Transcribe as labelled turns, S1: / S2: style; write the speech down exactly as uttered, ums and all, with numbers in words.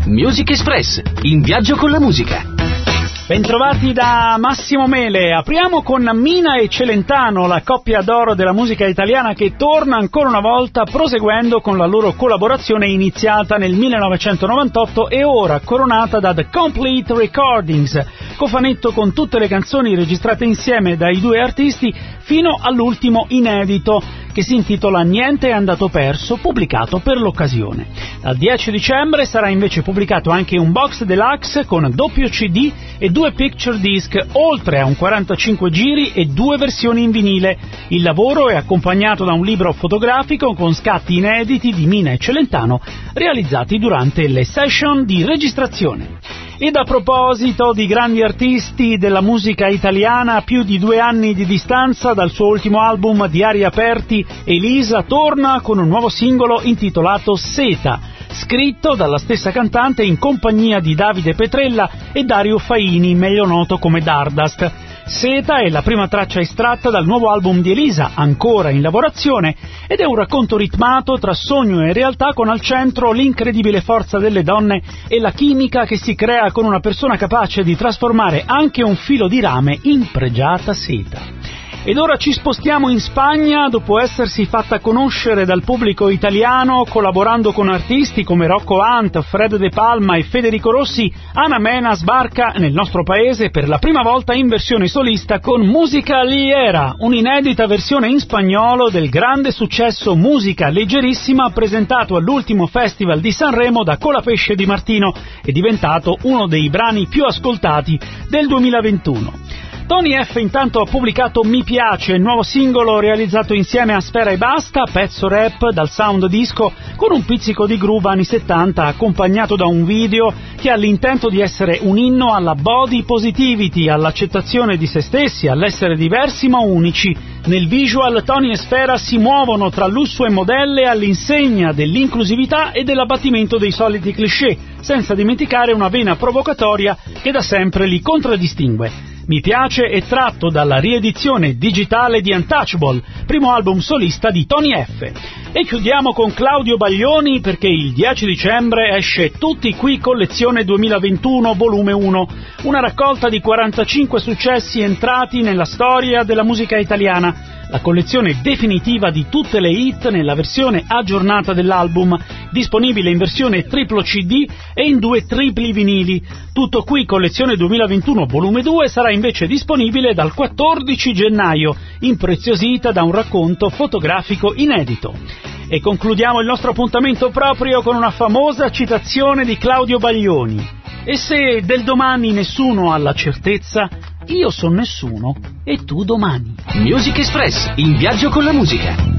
S1: Music Express, in viaggio con la musica.
S2: Bentrovati da Massimo Mele. Apriamo con Mina e Celentano, la coppia d'oro della musica italiana che torna ancora una volta proseguendo con la loro collaborazione iniziata nel millenovecentonovantotto e ora coronata da The Complete Recordings, cofanetto con tutte le canzoni registrate insieme dai due artisti fino all'ultimo inedito, che si intitola Niente è andato perso, pubblicato per l'occasione. Dal dieci dicembre sarà invece pubblicato anche un box deluxe con doppio C D e due picture disc, oltre a un quarantacinque giri e due versioni in vinile. Il lavoro è accompagnato da un libro fotografico con scatti inediti di Mina e Celentano realizzati durante le session di registrazione. Ed a proposito di grandi artisti della musica italiana, a più di due anni di distanza dal suo ultimo album Diari aperti, Elisa torna con un nuovo singolo intitolato Seta, scritto dalla stessa cantante in compagnia di Davide Petrella e Dario Faini, meglio noto come Dardust. Seta è la prima traccia estratta dal nuovo album di Elisa, ancora in lavorazione, ed è un racconto ritmato tra sogno e realtà, con al centro l'incredibile forza delle donne e la chimica che si crea con una persona capace di trasformare anche un filo di rame in pregiata seta. Ed ora ci spostiamo in Spagna. Dopo essersi fatta conoscere dal pubblico italiano collaborando con artisti come Rocco Hunt, Fred De Palma e Federico Rossi, Ana Mena sbarca nel nostro paese per la prima volta in versione solista con Música Ligera, un'inedita versione in spagnolo del grande successo Musica Leggerissima, presentato all'ultimo Festival di Sanremo da Colapesce Di Martino e diventato uno dei brani più ascoltati del duemilaventuno. Tony F intanto ha pubblicato Mi Piace, il nuovo singolo realizzato insieme a Sfera Ebbasta, pezzo rap dal sound disco con un pizzico di groove anni settanta, accompagnato da un video che ha l'intento di essere un inno alla body positivity, all'accettazione di se stessi, all'essere diversi ma unici. Nel visual Tony e Sfera si muovono tra lusso e modelle all'insegna dell'inclusività e dell'abbattimento dei soliti cliché, senza dimenticare una vena provocatoria che da sempre li contraddistingue. Mi Piace è tratto dalla riedizione digitale di Untouchable, primo album solista di Tony F. E chiudiamo con Claudio Baglioni, perché il dieci dicembre esce Tutti qui collezione duemilaventuno volume uno, una raccolta di quarantacinque successi entrati nella storia della musica italiana. La collezione definitiva di tutte le hit nella versione aggiornata dell'album, disponibile in versione triplo C D e in due tripli vinili. Tutto qui collezione duemilaventuno volume due sarà invece disponibile dal quattordici gennaio, impreziosita da un racconto fotografico inedito. E concludiamo il nostro appuntamento proprio con una famosa citazione di Claudio Baglioni. E se del domani nessuno ha la certezza, io son nessuno e tu domani.
S1: Music Express, in viaggio con la musica.